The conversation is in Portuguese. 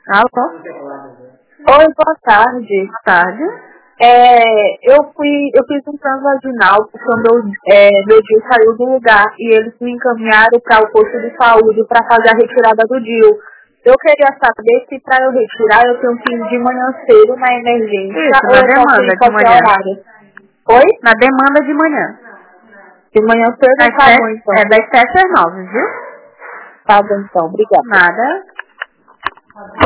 Alô? Oi, boa tarde. Boa tarde. Eu fiz um transvaginal quando meu DIU saiu do lugar e eles me encaminharam para o posto de saúde para fazer a retirada do DIU. Eu queria saber se para eu retirar eu tenho que ir de manhã cedo na emergência Isso, ou na eu posso ir demanda em de qualquer manhã. horário. Oi? Na demanda de manhã. De manhã cedo Das tá bom 7, então. das 7 às 9, viu? Tá bom então, obrigada. Nada.